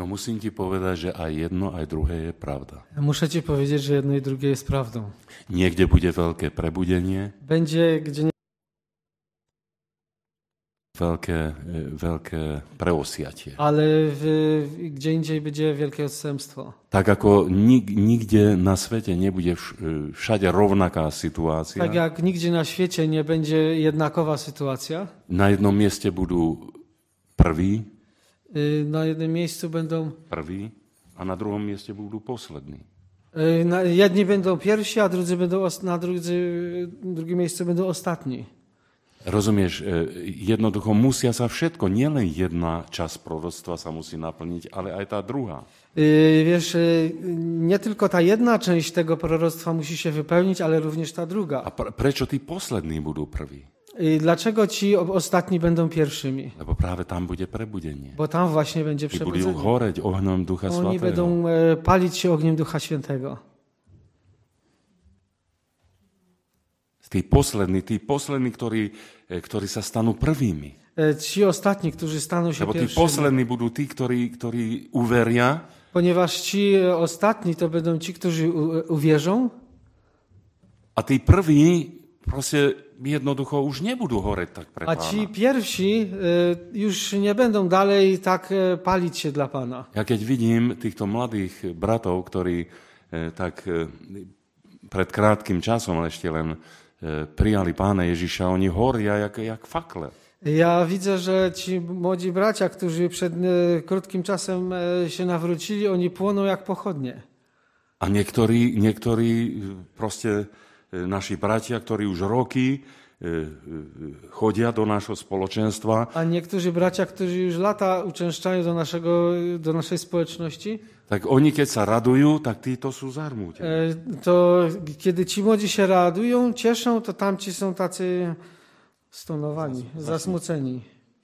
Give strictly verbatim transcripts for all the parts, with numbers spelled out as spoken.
No musím ti povedať, že aj jedno, aj druhé je pravda. Muszę ci powiedzieć, że jedno i drugie jest prawdą. Niekde bude veľké prebudenie, Będzie gdzie nie veľké, veľké preosiatie. ale w, gdzie indziej będzie wielkie odstępstwo. Tak ako nik, nikde na svete nebude vš, všade rovnaká situácia, Tak jak nigdzie na świecie nie będzie jednakowa sytuacja, na jednom mieste budú prví, y, na jednym miejscu będą prví a na druhom mieste budú poslední. y, na, jedni będą pierwsi, a drudzy będą os, na drudzy, drugim miejscu będą ostatni. Rozumieš, jednoducho musia sa všetko, nielen jedna časť proroctva sa musí naplniť, ale aj tá druhá. Y, wiesz, y, nie tylko ta jedna część tego proroctwa musi się wypełnić, ale również ta druga. A pr- prečo tí poslední budú prví? Y, dlaczego ci o- ostatni będą pierwszymi? Lebo práve tam bude prebudenie. Bo tam właśnie będzie I budú przebudzenie. horeť ohňom Ducha Oni Svatého. będą e, palić się ogniem Ducha Świętego. Tí poslední, tí poslední, ktorí, ktorí sa stanú prvými. E, Ci ostatni, którzy staną się Lebo tí pierwszymi. poslední budú tí, ktorí, ktorí uveria, Ponieważ ci e, ostatni to będą ci, którzy u- uwierzą, a tí prví proste jednoducho už nebudú horeť tak pre a ci Pána. pierwsi e, już nie będą dalej tak e, palić się dla Pana. Ja keď vidím týchto mladých bratov, ktorí e, tak e, pred krátkým časom ešte len e, prijali Pána Ježiša, oni horia jak, jak fakle. Ja widzę, że ci młodzi bracia, którzy przed e, krótkim czasem e, się nawrócili, oni płoną jak pochodnie. A niektorí, niektorí proste e, naši bratia, ktorí už roky e, e, chodia do nášho spoločenstva, A niektórzy bracia, którzy już lata uczęszczają do, naszego, do naszej społeczności, tak oni keď sa radujú, tak títo sú zarmútení. e, to kiedy ci młodzi się radują, cieszą, to tamci są tacy stonowani, zasmuceni.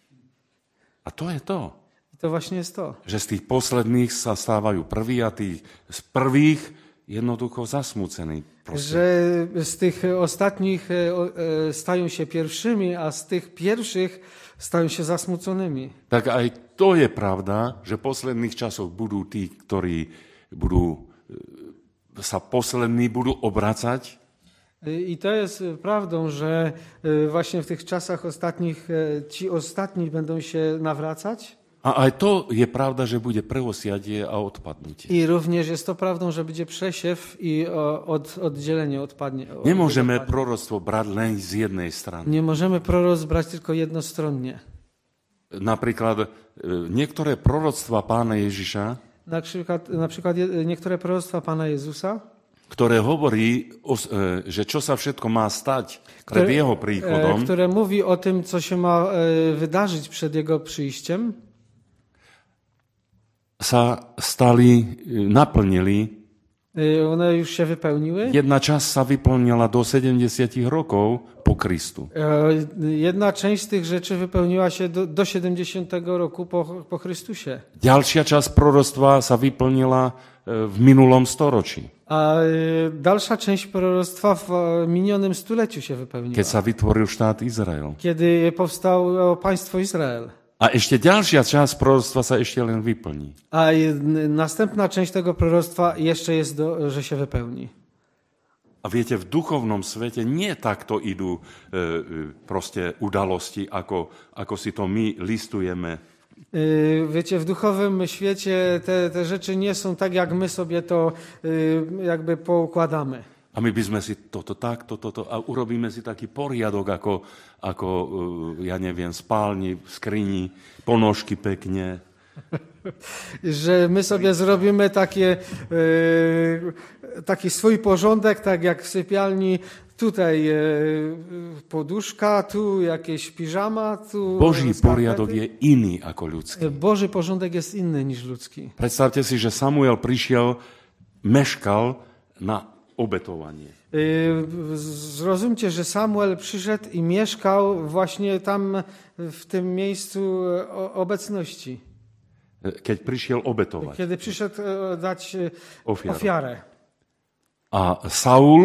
A to je to, I to właśnie jest to. že z tých posledných sa stávajú prví a tí z prvých jednoducho zasmúcení. Proste. Że z tych ostatnich e, o- e, stają się pierwszymi, a z tych pierwszych stają się zasmuconymi. Tak aj to je pravda, že v posledných časoch budú tí, ktorí budú e, sa poslední budú obracať. I to jest prawdą, że e, właśnie w tych czasach ostatnich e, ci ostatni będą się nawracać. A aj to je pravda, že bude preosiadie a odpadnutie. I również jest to prawdą, że będzie przesiew i o, od, oddzielenie odpadnie. od- Nemôžeme odpadnie. proroctvo brať len z jednej strany. Nie możemy proroc brać tylko jednostronnie. Napríklad e, niektoré proroctva Pána Ježiša, Na przykład, na przykład je- niektóre proroctwa Pana Jezusa, ktoré hovorí, o, e, že čo sa všetko má stať pred które, jeho e, príchodom, które mówi o tym, co się ma e, wydarzyć przed Jego przyjściem, sa stali, e, naplnili. e, one już się wypełniły. Jedna časť sa vyplnila do sedemdesiat rokov po Kristu. E, Jedna część z tych rzeczy wypełniła się do, do siedemdziesiątego roku po, po Chrystusie. Ďalšia časť proroctva sa vyplnila e, v minulom storočí, A e, dalsza część proroctwa w e, minionym stuleciu się wypełniła, keď sa vytvoril štát Izrael. kiedy powstało państwo Izrael. A ešte ďalšia časť proroctva sa ešte len vyplní. A e, następna część tego proroctwa jeszcze jest, do, że się wypełni. A viete, v duchovnom svete nie takto idú e, e, proste udalosti, ako, ako si to my listujeme. E, Wiecie, w duchowym świecie te, te rzeczy nie są tak, jak my sobie to e, jakby poukładamy. A my by sme si toto tak, toto, to, a urobíme si taký poriadok, ako, ako e, ja neviem, spálni, v skrini, ponožky pekne. Że my sobie zrobimy takie, e, taki swój porządek, tak jak w sypialni. Tutaj e, poduszka, tu jakieś piżama, tu Boží skarpety. poriadok je iný ako ľudský. Boży porządek jest inny niż ludzki. Predstavte si, že Samuel prišiel, meškal na obetovanie. E, Zrozumcie, że Samuel przyszedł i mieszkał właśnie tam w tym miejscu e, obecności. Keď prišiel obetovať. Kiedy przyszedł e, dać e, Ofiarę. ofiarę. A Saul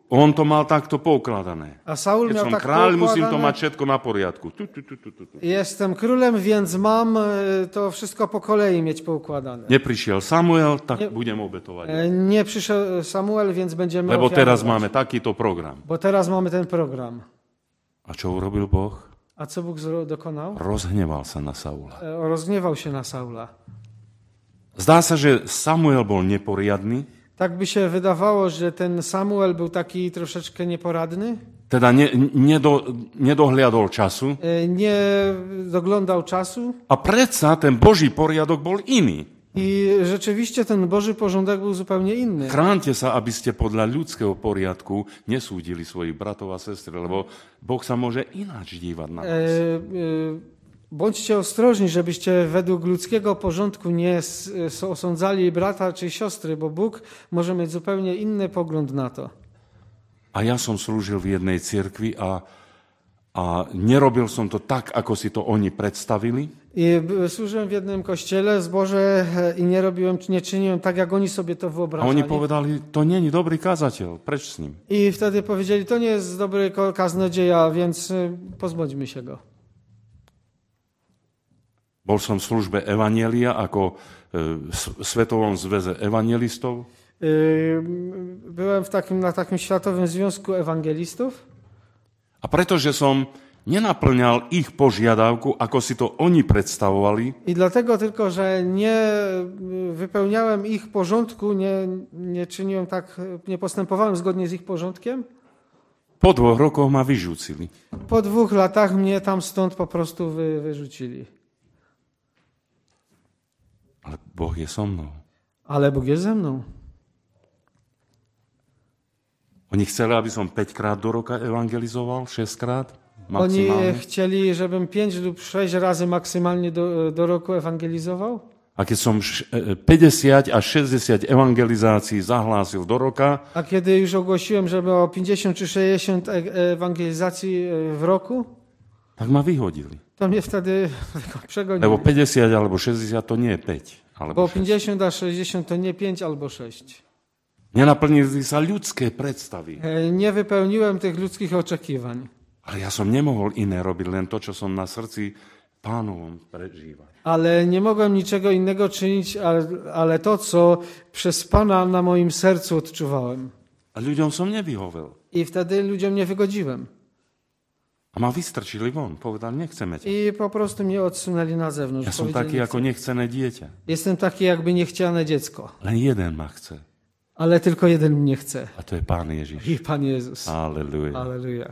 on to mal takto poukladané. A Saul Keď miał som tak kráľ, musím to poukładane. mať všetko na poriadku. Tu, tu, tu, tu, tu. Jestem królem, więc mam e, to wszystko po kolei mieć poukładane. Neprišiel Samuel, tak Nie. budem obetovať. E, Nie przyszedł Samuel, więc będziemy Lebo teraz ofiarować. máme takýto program. Bo teraz mamy ten program. A čo urobil Boh? A co Bóg zro- dokonał? Rozhneval sa na Saula. E, Rozgniewał się na Saula. Zdá sa, že Samuel bol neporiadny, Tak by się wydawało, że ten Samuel był taki troszeczkę nieporadny, teda ne, nedo, nedohliadol času. e, nie doglądał czasu A predsa ten Boží poriadok bol iný. i rzeczywiście ten Boży porządek był zupełnie inny. Chránte sa, aby ste podľa ľudského poriadku nesúdili svojich bratov a sestry, lebo Boh sa môže ináč dívať na E, nás. e, Bądźcie ostrożni, żebyście według ludzkiego porządku nie s- s- osądzali brata czy siostry, bo Bóg może mieć zupełnie inny pogląd na to. A ja som slúžil v jednej cirkvi a, a nerobil som to tak, ako si to oni predstavili. I b- służyłem w jednym kościele, zboże e, i nie robiłem, nie czyniłem tak, jak oni sobie to A wyobrażali. oni povedali, to není dobrý kazateľ, preč s ním? I wtedy powiedzieli, to nie jest dobry ko- kaznodzieja, więc e, pozbądźmy się go. Bol som v službe Evanielia ako e, v Svetovom zväze evangelistov. Y, Byłem w takim, na takim Światowym Związku Ewangelistów A pretože som nenaplňal ich požiadavku, ako si to oni predstavovali, i dlatego tylko, że nie y, wypełniałem ich porządku, nie, nie czyniłem tak, nie postępowałem zgodnie z ich porządkiem, po dvoch rokoch ma vyžúcili. po dwóch latach mnie tam stąd po prostu wy, wyrzucili. Ale Boh je so mnou. Ale Bóg jest ze mną. Oni chceli, aby som päťkrát do roka evangelizoval, šesťkrát Oni maximálne. chcieli, żebym pięć lub sześć razy maksymalnie do, do roku ewangelizował. A keď som š- e, päťdesiat až šesťdesiat evangelizácií zahlásil do roka, A kiedy już ogłosiłem, że było pięćdziesiąt czy sześćdziesiąt e- ewangelizacji e, w roku, tak ma vyhodili. to mnie wtedy przegonili. Lebo päťdesiat alebo šesťdesiat to nie je päť. Alebo Bo šesť. pięćdziesiąt a sześćdziesiąt to nie pięć albo sześć. Nenaplnili sa ľudské predstavy. E, Nie wypełniłem tych ludzkich oczekiwań. Ale ja som nemohol iné robiť, len to, čo som na srdci Pánovom prežívať. Ale nie mogłem niczego innego czynić, ale, ale to, co przez Pana na moim sercu odczuwałem. A ľuďom som nevyhovel. I wtedy ludziom nie wygodziłem. A ma vystrčili von. Povedali, nechceme ťa. I po prostu mnie odsunęli na zewnątrz. Ja som Powiedzieli, taký ako nechcené dieťa. jestem taki jakby niechciane dziecko. Len jeden ma chce. Ale tylko jeden mnie chce. A to je Pán Ježiš. I Pan Jezus. Aleluja. Aleluja.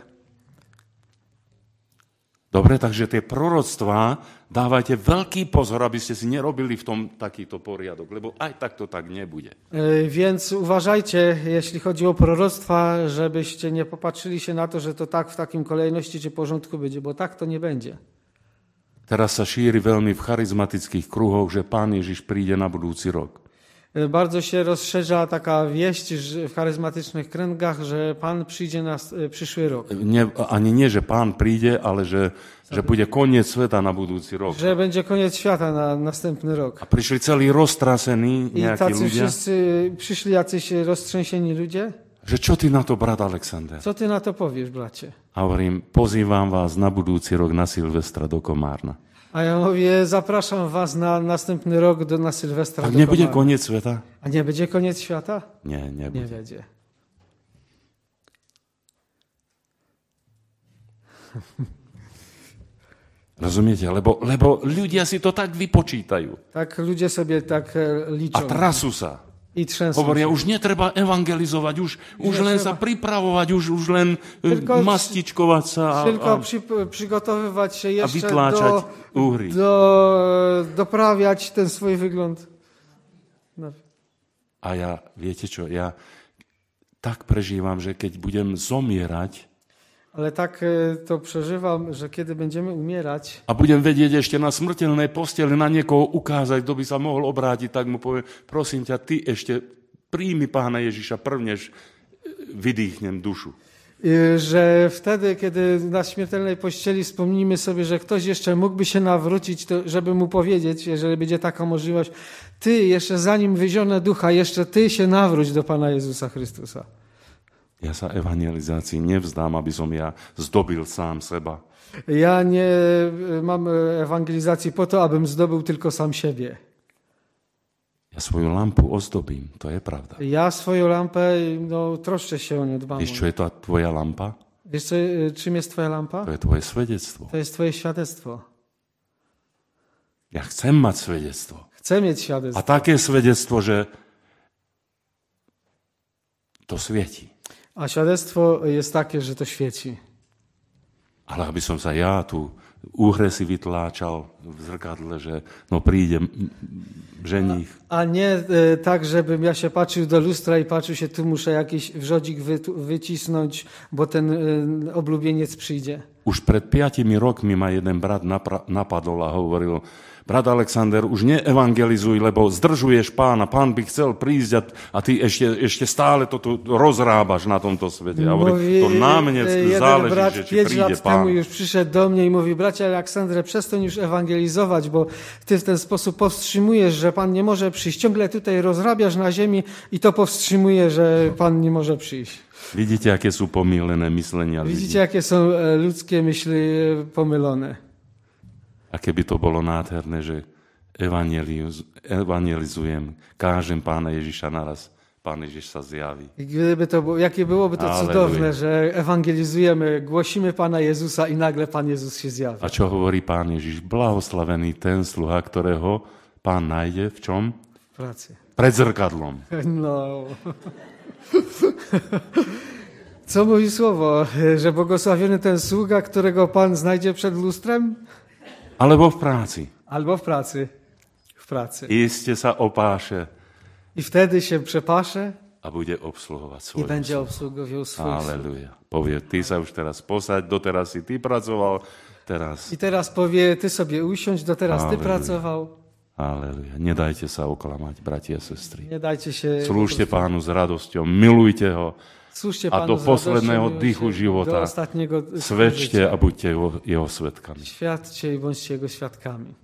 Dobre, takže tie proroctvá dávajte veľký pozor, aby ste si nerobili v tom takýto poriadok, lebo aj tak to tak nebude. E, Więc uważajcie, jeśli chodzi o proroctwa, żebyście nie popatrzyli się na to, że to tak w takim kolejności czy porządku będzie, bo tak to nie będzie. Teraz sa šíri veľmi v charizmatických kruhoch, že Pán Ježiš príde na budúci rok. E, Bardzo się rozszerza taka wieść że w charyzmatycznych kręgach, że Pan przyjdzie na s- e, przyszły rok. Nie, ani nie, že Pán príde, ale že, že bude koniec sveta na budúci rok. Że będzie koniec świata na następny rok. A prišli celí roztrasení I nejakí tacy ľudia, wszyscy przyszli jacyś roztrzęsieni ludzie. že čo ty na to, brat Alexander? Co ty na to powiesz, bracie? A hovorím, pozývam vás na budúci rok na Silvestra do Komárna. A ja mówię, zapraszam was na następny rok do, na Sylwestra. Tak do nebude Komary. koniec sveta? A nie będzie koniec świata? Nie, Nie nebude. będzie. Rozumiete? Lebo, lebo ľudia si to tak vypočítajú. Tak ludzie sobie tak e, A liczą trasú sa. i trzęsą Hovoria, się. už netreba evangelizovať, už, už Nie len treba. sa pripravovať, už, už len e, Tylko- mastičkovať sa a, Tylko a, przy, przygotowywać się a jeszcze vytláčať do, uhry. do, doprawiać ten swój wygląd. No. A ja, viete čo, ja tak prežívam, že keď budem zomierať Ale tak e, to przeżywam, że kiedy będziemy umierać a budem vedieť ešte na smrteľnej posteli na niekoho ukázať, kto by sa mohol obrátiť, tak mu poviem, prosím ťa, ty ešte príjmi Pána Ježiša prvnež vydýchnem dušu. e, że wtedy, kiedy na śmiertelnej pościeli wspomnimy sobie, że ktoś jeszcze mógłby się nawrócić, to żeby mu powiedzieć, jeżeli będzie taka możliwość, ty jeszcze zanim wyzionę ducha, jeszcze ty się nawróć do Pana Jezusa Chrystusa. Ja sa evangelizácii nevzdám, aby som ja zdobil sám seba. Ja nie mam ewangelizacji po to, abym zdobył tylko sam siebie. Ja svoju lampu ozdobím, to je pravda. Ja swoją lampę, no troszczę się o nią, dbam. Vieš, čo je to tvoja lampa? Wiesz, co, czym jest twoja lampa? To je tvoje svedectvo. To jest twoje świadectwo. Ja chcem mať svedectvo. Chcę mieć A świadectwo. také svedectvo, že to svieti. A świadectwo jest takie, że to świeci. Ale aby som sa ja tu úhre si vytláčal v zrkadle, že no príde ženích. A nie e, tak, żebym ja się patrzył do lustra i patrzył się, tu muszę jakiś wrzodzik wy, wycisnąć, bo ten e, oblubieniec przyjdzie. Už pred piatimi rokmi ma jeden brat napra- napadol a hovoril, brat Alexander, už neevangelizuj, lebo zdržuješ pána, pán by chcel prísť a, a ty ešte, ešte stále to tu rozrábaš na tomto svete. A hovorí, to na mne záleží, brat že či pięć príde lat pán. temu już przyszedł do mnie i mówi, bracie Aleksandrze, przestań już ewangelizować, bo ty w ten sposób powstrzymujesz, że Pan nie może przyjść. Ciągle tutaj rozrabiasz na ziemi i to powstrzymuje, że Pan nie może przyjść. Vidíte, aké sú pomílené myslenia ľudí. Widzicie, jakie są e, ludzkie myśli e, pomylone. A keby to bolo nádherné, že evangeliz- evangelizujem, kážem pána Ježiša naraz, pán Ježiš sa zjaví. I gdyby to było, jakie byłoby to Alleluja. cudowne, że ewangelizujemy, głosimy Pana Jezusa i nagle Pan Jezus się zjawi. A čo hovorí pán Ježiš? Blahoslavený ten sluha, ktorého pán nájde v čom? W pracy. Pred zrkadlom. No. Co mówi słowo, że błogosławiony ten sługa, którego Pan znajdzie przed lustrem? Alebo v práci. Albo w pracy. W pracy. Iste sa opáše I wtedy się przepasze a bude obsluhovať i svoj. będzie obsługiwał swój sług. Aleluja. Povie, ty sa už teraz posaď, doteraz si ty pracoval, teraz. I teraz powie, ty sobie usiądź, do teraz ty Aleluja. pracował. Aleluja. Nedajte sa oklamať, bratia a sestry. Nie dajcie się... Slúžte pánu s radosťou, milujte ho Służcie a Panu do z posledného radością, dychu miłosierdziem, života do ostatniego svedčte życia. a buďte jeho, jeho svetkami. Świadczcie i bądźcie Jego świadkami.